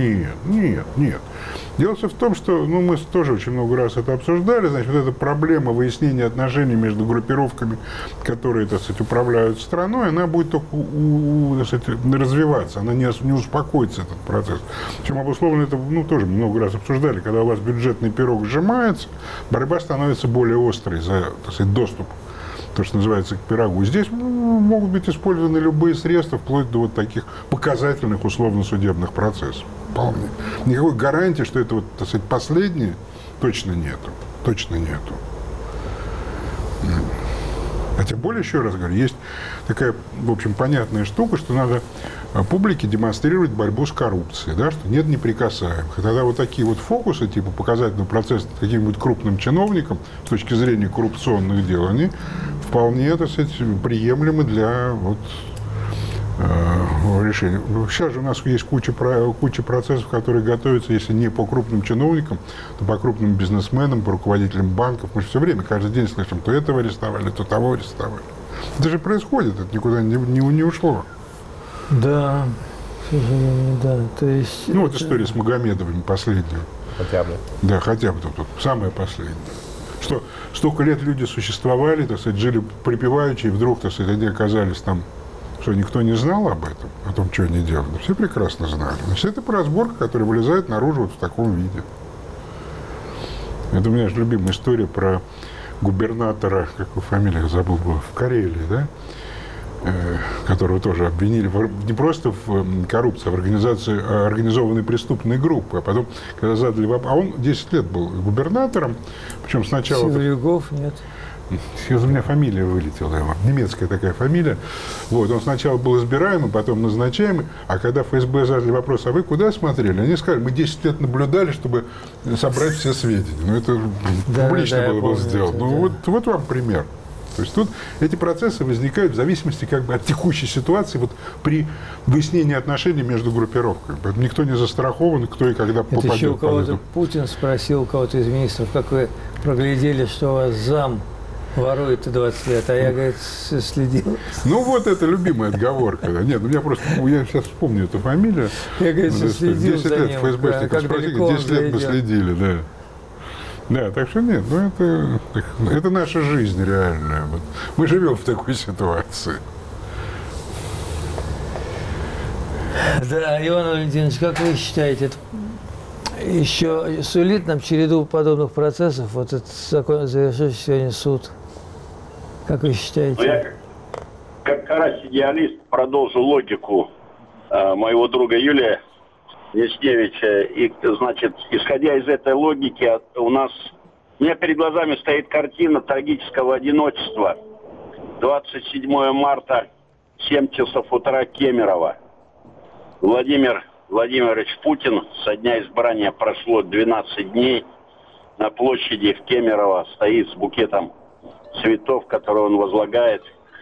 F: Нет. Дело в том, что мы тоже очень много раз это обсуждали. Значит, вот эта проблема выяснения отношений между группировками, которые, так сказать, управляют страной, она будет только так сказать, развиваться. Она не успокоится, этот процесс. Причем обусловлено это, тоже много раз обсуждали. Когда у вас бюджетный пирог сжимается, борьба становится более острой за, так сказать, доступ, то, что называется, к пирогу. Здесь могут быть использованы любые средства, вплоть до вот таких показательных условно-судебных процессов. Вполне. Никакой гарантии, что это, вот, так сказать, последнее, точно нету. А тем более, еще раз говорю, есть такая, в общем, понятная штука, что надо публике демонстрировать борьбу с коррупцией, да, что нет неприкасаемых. И тогда вот такие вот фокусы, типа показательного процесса каким-нибудь крупным чиновникам с точки зрения коррупционных дел, они вполне, так сказать, приемлемы для вот, решения. Сейчас же у нас есть куча процессов, которые готовятся, если не по крупным чиновникам, то по крупным бизнесменам, по руководителям банков. Мы же все время, каждый день слышим, то этого арестовали, то того арестовали. Это же происходит, это никуда не ушло.
B: Да, к сожалению, да. То есть
F: вот история с Магомедовыми последняя.
E: Хотя бы.
F: Да, хотя бы тут самая последняя. Что столько лет люди существовали, так сказать, жили припеваючи, и вдруг, так сказать, они оказались там. Что, никто не знал об этом, о том, что они делали? Все прекрасно знали. Значит, это разборка, которая вылезает наружу вот в таком виде. Это у меня же любимая история про губернатора, как его фамилия забыл, была, в Карелии, да? которого тоже обвинили не просто в коррупции, а в организации организованной преступной группы. А потом, когда задали вопрос, а он 10 лет был губернатором, причем сначала...
B: Севрюгов, нет.
F: У меня фамилия вылетела, немецкая такая фамилия. Вот, он сначала был избираемый, потом назначаемый, а когда ФСБ задали вопрос, а вы куда смотрели? Они сказали, мы 10 лет наблюдали, чтобы собрать все сведения. Ну, это публично было сделано.
B: Это,
F: ну, вот вам пример. То есть тут эти процессы возникают в зависимости как бы от текущей ситуации вот при выяснении отношений между группировками. Поэтому никто не застрахован, кто и когда попадет.
B: Это еще у кого-то Путин спросил, у кого-то из министров, как вы проглядели, что у вас зам ворует 20 лет, а я, говорит, следил.
F: Ну, вот это любимая отговорка. Нет, у меня просто, я сейчас вспомню эту фамилию.
B: Я, говорит, следил
F: 10
B: за
F: лет
B: ним,
F: ФСБшников спросили, 10 лет мы следили, да. Да, так что нет, ну это наша жизнь реальная. Вот. Мы живем в такой ситуации.
B: Да, Иван Валентинович, как вы считаете, это еще сулит нам череду подобных процессов, вот этот закон, завершивший сегодня суд? Как вы считаете?
G: Ну, я как карась-идеалист продолжу логику моего друга Юлия Ясневича. И, значит, исходя из этой логики, у нас перед глазами стоит картина трагического одиночества. 27 марта, 7 часов утра, Кемерово. Владимир Владимирович Путин, со дня избрания прошло 12 дней, на площади в Кемерово стоит с букетом цветов, которые он возлагает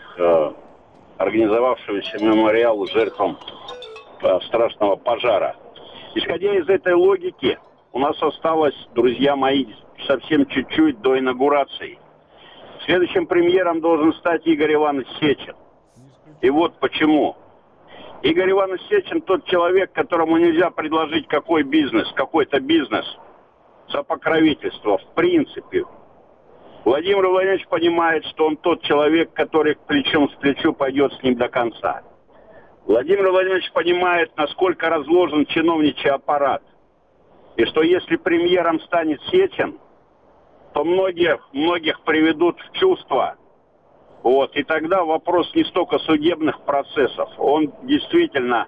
G: организовавшемуся мемориалу жертвам страшного пожара. Исходя из этой логики, у нас осталось, друзья мои, совсем чуть-чуть до инаугурации. Следующим премьером должен стать Игорь Иванович Сечин. И вот почему. Игорь Иванович Сечин тот человек, которому нельзя предложить какой-то бизнес за покровительство, в принципе. Владимир Владимирович понимает, что он тот человек, который плечом с плечу пойдет с ним до конца. Владимир Владимирович понимает, насколько разложен чиновничий аппарат. И что если премьером станет Сечин, то многих приведут в чувство. Вот. И тогда вопрос не столько судебных процессов. Он действительно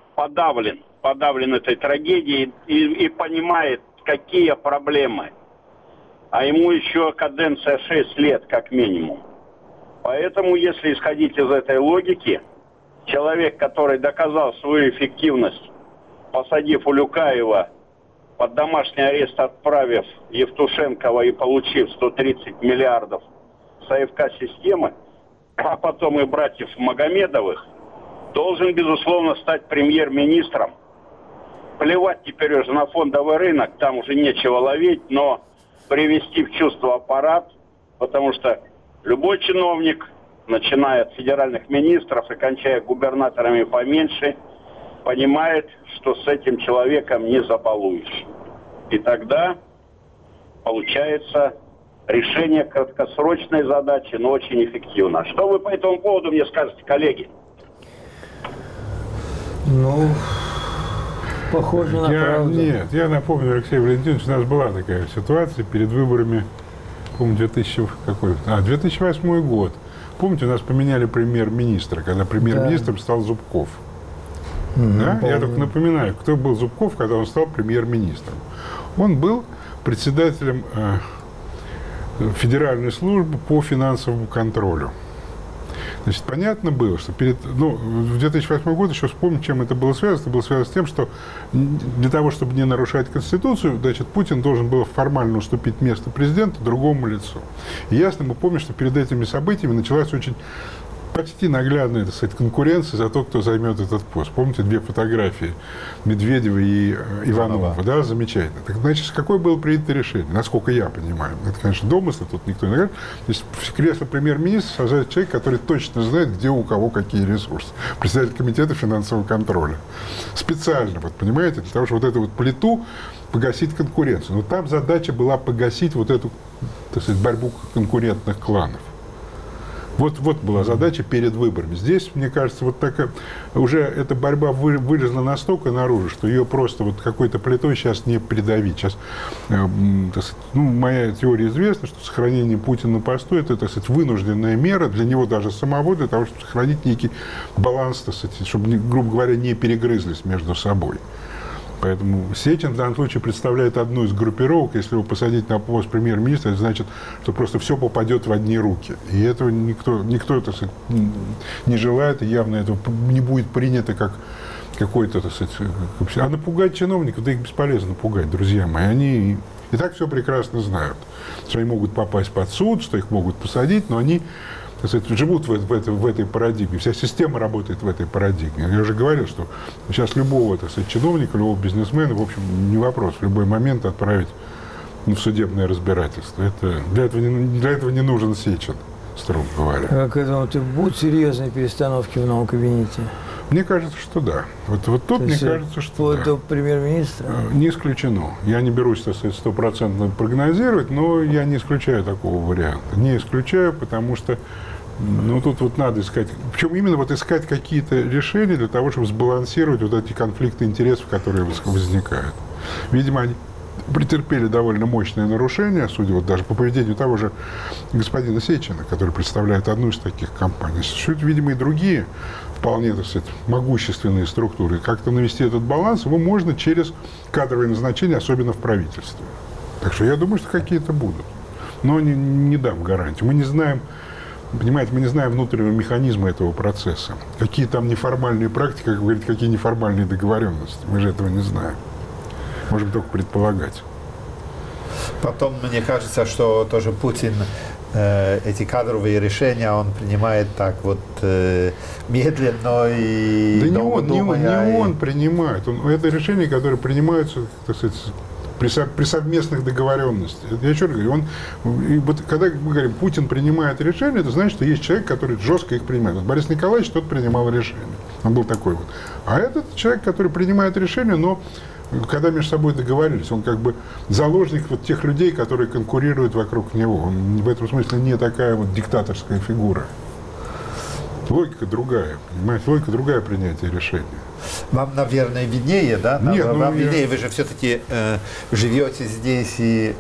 G: подавлен этой трагедией и понимает, какие проблемы. А ему еще каденция 6 лет, как минимум. Поэтому, если исходить из этой логики, человек, который доказал свою эффективность, посадив Улюкаева, под домашний арест отправив Евтушенкова и получив 130 миллиардов с АФК-системы, а потом и братьев Магомедовых, должен, безусловно, стать премьер-министром. Плевать теперь уже на фондовый рынок, там уже нечего ловить, но привести в чувство аппарат, потому что любой чиновник, начиная от федеральных министров и кончая губернаторами поменьше, понимает, что с этим человеком не забалуешь. И тогда получается решение краткосрочной задачи, но очень эффективно. Что вы по этому поводу мне скажете, коллеги?
B: Ну, похоже на правду.
F: Нет, я напомню, Алексей Валентинович, у нас была такая ситуация перед выборами, помню, 2008 год. Помните, у нас поменяли премьер-министра, когда премьер-министром стал Зубков. Да? Я только напоминаю, кто был Зубков, когда он стал премьер-министром. Он был председателем Федеральной службы по финансовому контролю. Значит, понятно было, что в 2008 году, еще вспомню, чем это было связано. Это было связано с тем, что для того, чтобы не нарушать Конституцию, значит, Путин должен был формально уступить место президента другому лицу. И ясно, мы помним, что перед этими событиями началась очень почти наглядная, так сказать, конкуренция за то, кто займет этот пост. Помните, 2 фотографии Медведева и Иванова, да, замечательно. Так, значит, какое было принято решение, насколько я понимаю? Это, конечно, домыслы, тут никто не говорит. То есть в кресло премьер-министра сажает человек, который точно знает, где у кого какие ресурсы. Председатель комитета финансового контроля. Специально, вот, понимаете, для того, чтобы вот эту вот плиту погасить конкуренцию. Но там задача была погасить вот эту, так сказать, борьбу конкурентных кланов. Вот была задача перед выборами. Здесь, мне кажется, вот такая уже эта борьба вылезла настолько наружу, что ее просто вот какой-то плитой сейчас не придавить. Сейчас, моя теория известна, что сохранение Путина на посту — это, так сказать, вынужденная мера для него даже самого, для того, чтобы сохранить некий баланс, так сказать, чтобы, грубо говоря, не перегрызлись между собой. Поэтому Сечин в данном случае представляет одну из группировок. Если его посадить на пост премьер-министра, это значит, что просто все попадет в одни руки. И этого никто так сказать, не желает, и явно это не будет принято как какой-то, так сказать... А напугать чиновников, да их бесполезно пугать, друзья мои. Они и так все прекрасно знают, что они могут попасть под суд, что их могут посадить, но они... живут в этой парадигме. Вся система работает в этой парадигме. Я уже говорил, что сейчас любого, так сказать, чиновника, любого бизнесмена, в общем, не вопрос, в любой момент отправить в судебное разбирательство. Для этого не нужен Сечин, строго говоря.
B: А к этому будут серьезные перестановки в новом кабинете?
F: Мне кажется, что да. Вот тут мне кажется, что да.
B: До премьер-министра?
F: Не исключено. Я не берусь, так сказать, 100% прогнозировать, но я не исключаю такого варианта. Не исключаю, потому что тут вот надо искать, причем именно вот искать какие-то решения для того, чтобы сбалансировать вот эти конфликты интересов, которые возникают. Видимо, они претерпели довольно мощные нарушения, судя вот даже по поведению того же господина Сечина, который представляет одну из таких компаний. Существуют, видимо, и другие вполне, так сказать, могущественные структуры. Как-то навести этот баланс его можно через кадровые назначения, особенно в правительстве. Так что я думаю, что какие-то будут. Но не дам гарантию. Мы не знаем, понимаете, мы не знаем внутреннего механизма этого процесса. Какие там неформальные практики, как говорят, какие неформальные договоренности. Мы же этого не знаем. Можем только предполагать.
E: Потом, мне кажется, что тоже Путин эти кадровые решения он принимает так вот медленно и
F: да
E: долго думая.
F: Не он принимает. Это решения, которые принимаются, так сказать, при совместных договоренностях. Я еще раз говорю, вот когда мы говорим, Путин принимает решения, это значит, что есть человек, который жестко их принимает. Вот Борис Николаевич тот принимал решения. Он был такой вот. А этот человек, который принимает решения, но когда между собой договорились, он как бы заложник вот тех людей, которые конкурируют вокруг него. Он в этом смысле не такая вот диктаторская фигура. Логика другая, понимаете? Логика другая принятия решения.
E: Вам, наверное, виднее, да? Вам виднее, вы же все-таки живете здесь и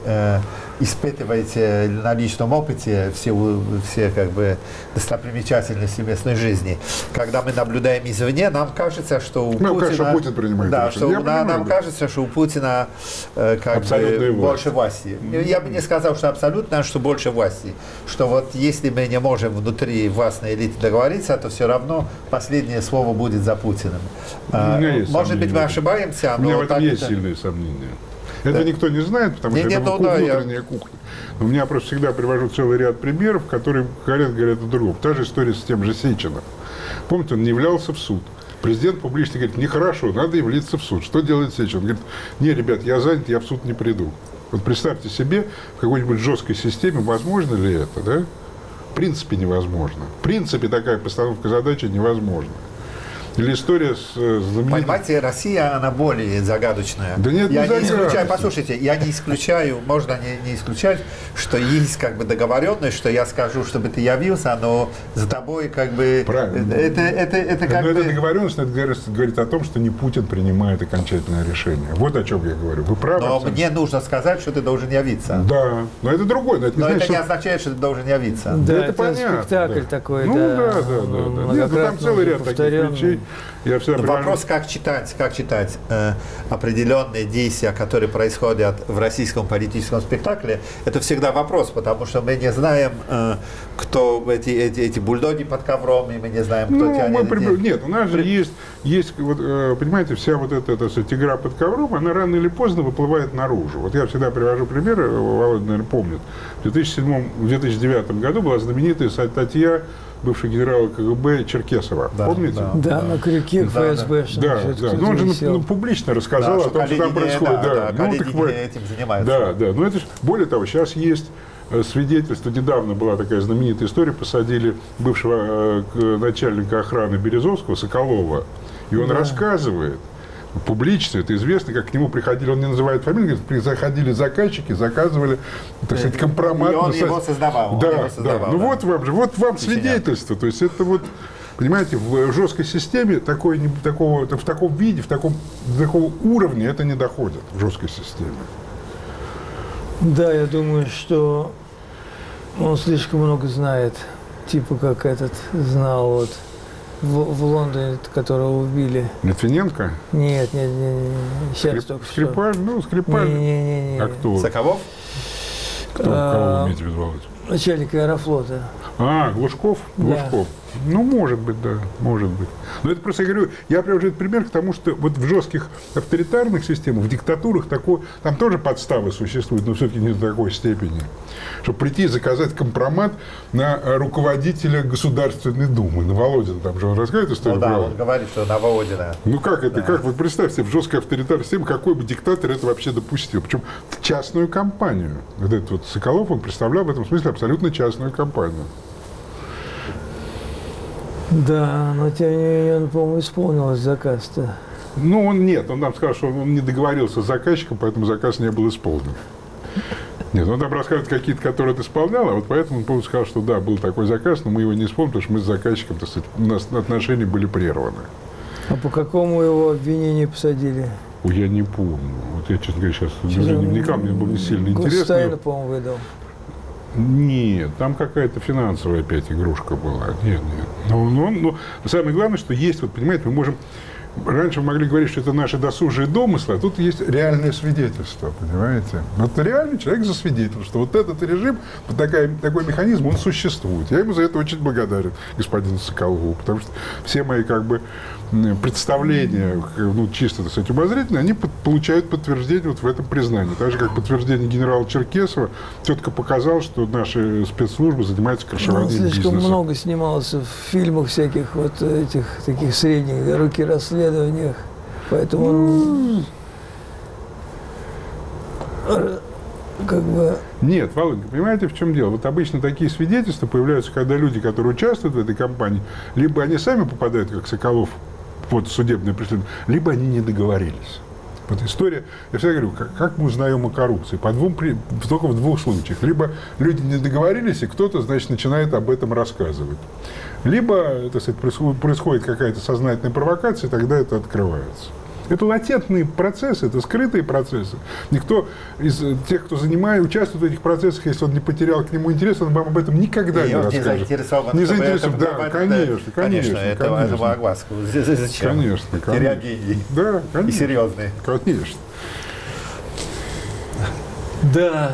E: испытываете на личном опыте все как бы достопримечательности местной жизни. Когда мы наблюдаем извне, нам кажется, что у Путина...
F: Кажется, что Путин принимает
E: решение. Нам кажется, что у Путина как бы больше власти. Я бы не сказал, что абсолютно, что больше власти. Что вот если мы не можем внутри властной элиты договориться, то все равно последнее слово будет за Путиным. Может быть, мы ошибаемся, но...
F: У меня в этом есть сильные сомнения. Это никто не знает, потому что это внутренняя кухня. Но у меня просто всегда привожу целый ряд примеров, которые говорят о другом. Та же история с тем же Сечиным. Помните, он не являлся в суд. Президент публично говорит, нехорошо, надо явиться в суд. Что делает Сечин? Он говорит, не, ребят, я занят, я в суд не приду. Вот представьте себе, в какой-нибудь жесткой системе, возможно ли это, да? В принципе, невозможно. В принципе, такая постановка задачи невозможна. Или история с знаменитым...
E: Понимаете, Россия, она более загадочная.
F: Да нет,
E: я не исключаю, послушайте, я не исключаю, можно не исключать, что есть как бы договоренность, что я скажу, чтобы ты явился, но за тобой как бы...
F: Правильно.
E: Это как бы...
F: Эта договоренность, это говорит о том, что не Путин принимает окончательное решение. Вот о чем я говорю. Вы правы.
E: Но мне нужно сказать, что ты должен явиться.
F: Да, но это другое. Но
E: это не означает, что ты должен явиться.
B: Да,
F: это понятно.
B: Спектакль такой,
F: ну, да. Нет, ну, там целый ряд таких вещей.
E: Вопрос, как читать определенные действия, которые происходят в российском политическом спектакле, это всегда вопрос, потому что мы не знаем, кто эти бульдоги под ковром, и мы не знаем, кто тянет.
F: Нет, у нас же есть вот, понимаете, вся вот эта игра под ковром, она рано или поздно выплывает наружу. Вот я всегда привожу примеры, Володя, наверное, помнит. В 2009 году была знаменитая статья бывшего генерала КГБ Черкесова. Помните?
B: Да, на крюке ФСБ.
F: Да. Но он же публично рассказал о том, что там происходит.
E: Этим занимается.
F: Да. Но это же, более того, сейчас есть свидетельство. Недавно была такая знаменитая история. Посадили бывшего начальника охраны Березовского, Соколова. И он рассказывает, публично, это известно, как к нему приходили, он не называет фамилию, говорит, заходили заказчики, заказывали, так сказать, компромат.
E: И он его создавал.
F: Да, ну
E: да.
F: Вот вам свидетельство. То есть это вот, понимаете, в жесткой системе в таком виде, до такого уровня это не доходит в жесткой системе.
B: Да, я думаю, что он слишком много знает, типа как этот знал вот в Лондоне, которого убили.
F: Литвиненко?
B: Нет, сейчас только
F: Скрипаль, Скрипаль.
B: Не.
F: А кто?
E: Соколов?
F: Кого вы имеете в виду, Володя?
B: Начальник Аэрофлота.
F: Глушков? Глушков. Ну, может быть, да, может быть. Но это просто, я говорю, я привожу этот пример к тому, что вот в жестких авторитарных системах, в диктатурах там тоже подставы существуют, но все-таки не до такой степени. Чтобы прийти и заказать компромат на руководителя Государственной Думы, на Володина, там же он рассказывает историю.
E: Ну да, он говорит, что на Володина.
F: Ну как это, как, вот представьте, в жесткой авторитарной системе, какой бы диктатор это вообще допустил, причем в частную компанию. Вот этот вот Соколов, он представлял в этом смысле абсолютно частную компанию.
B: Да, но тем не менее он, по-моему, исполнил заказ-то.
F: Ну, он нам сказал, что он не договорился с заказчиком, поэтому заказ не был исполнен. Нет, он там рассказывает какие-то, которые он исполнял, а вот поэтому он, по-моему, сказал, что да, был такой заказ, но мы его не исполнили, потому что мы с заказчиком, так сказать, у нас отношения были прерваны.
B: А по какому его обвинению посадили?
F: Я не помню. Вот я, честно говоря, сейчас даже не вникал, мне было не сильно интересно.
B: Гостайна, по-моему, выдал.
F: Нет, там какая-то финансовая опять игрушка была. Нет. Но самое главное, что есть, вот понимаете, мы можем... Раньше мы могли говорить, что это наши досужие домыслы, а тут есть реальное свидетельство, понимаете? Вот реальный человек засвидетельствовал, что вот этот режим, вот такой механизм, он существует. Я ему за это очень благодарен, господину Соколову, потому что все мои представления, чисто, так сказать, умозрительные, они получают подтверждение вот в этом признании. Так же, как подтверждение генерала Черкесова, четко показал, что наши спецслужбы занимаются крышеванием бизнеса.
B: Слишком много снимался в фильмах всяких вот этих таких средних руки расследованиях, поэтому он
F: Нет, Володя, понимаете, в чем дело? Вот обычно такие свидетельства появляются, когда люди, которые участвуют в этой кампании, либо они сами попадают, как Соколов, под судебное преследование, либо они не договорились. Вот история, я всегда говорю, как мы узнаем о коррупции? Только в двух случаях. Либо люди не договорились, и кто-то, значит, начинает об этом рассказывать. Либо, так сказать, происходит какая-то сознательная провокация, и тогда это открывается. Это латентные процессы, это скрытые процессы. Никто из тех, кто участвует в этих процессах, если он не потерял к нему интерес, он вам об этом никогда не расскажет.
E: Не заинтересован.
F: Не заинтересован, да, конечно.
E: Это огласку. Зачем?
F: Конечно.
E: Терять деньги.
F: Да, конечно.
E: И серьезные.
F: Конечно.
B: Да.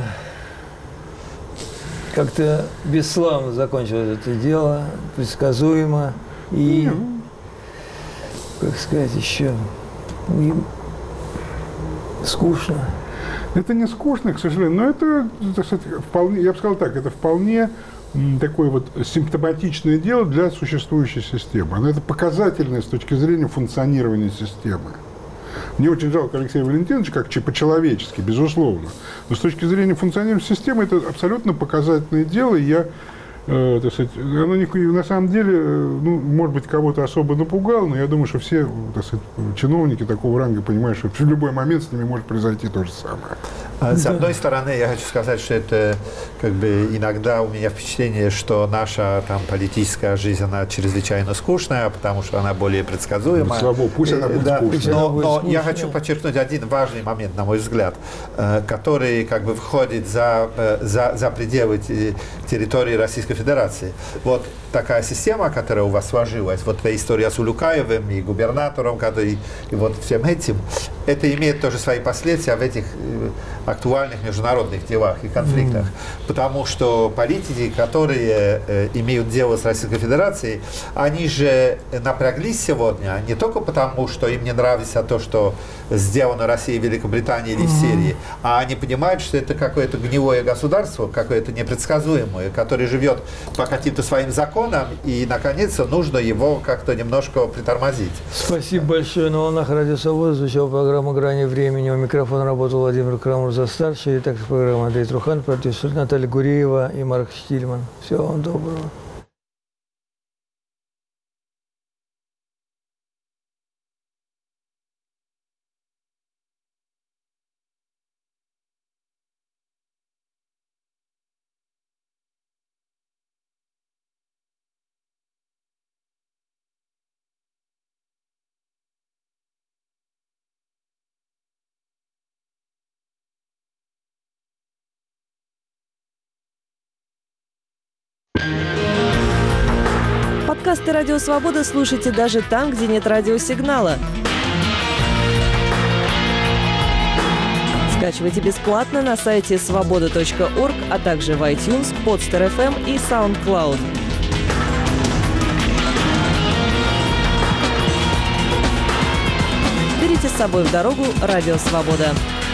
B: Как-то бесславно закончилось это дело, предсказуемо и, как сказать, еще... И скучно.
F: Это не скучно, к сожалению, но это, так сказать, вполне, я бы сказал так, это вполне такое вот симптоматичное дело для существующей системы. Это показательное с точки зрения функционирования системы. Мне очень жалко Алексея Валентиновича, как по-человечески, безусловно. Но с точки зрения функционирования системы это абсолютно показательное дело, и я... Так сказать, оно на самом деле, может быть, кого-то особо напугало, но я думаю, что все, так сказать, чиновники такого ранга понимают, что в любой момент с ними может произойти то же самое.
E: С одной стороны, я хочу сказать, что это иногда у меня впечатление, что наша политическая жизнь, она чрезвычайно скучная, потому что она более предсказуема.
F: Слава Богу, пусть она будет скучной.
E: Но я хочу подчеркнуть один важный момент, на мой взгляд, который выходит за пределы территории Российской Федерации. Вот такая система, которая у вас сложилась, вот твоя история с Улюкаевым и губернатором, и вот всем этим, это имеет тоже свои последствия в этих актуальных международных делах и конфликтах. Потому что политики, которые имеют дело с Российской Федерацией, они же напряглись сегодня не только потому, что им не нравится то, что сделано Россией, Великобританией или в Сирии, а они понимают, что это какое-то гнилое государство, какое-то непредсказуемое, которое живет по каким-то своим законам, и, наконец, нужно его как-то немножко притормозить.
B: Спасибо большое. На волнах Радио Свобода звучала программа «Грани времени». У микрофона работал Владимир Карамурза-старший, и также программа Андрей Трухан, продюсер Наталья Гуреева и Марк Штильман. Всего вам доброго.
H: Подкасты «Радио Свобода» слушайте даже там, где нет радиосигнала. Скачивайте бесплатно на сайте svoboda.org, а также в iTunes, Podster.fm и SoundCloud. Берите с собой в дорогу «Радио Свобода».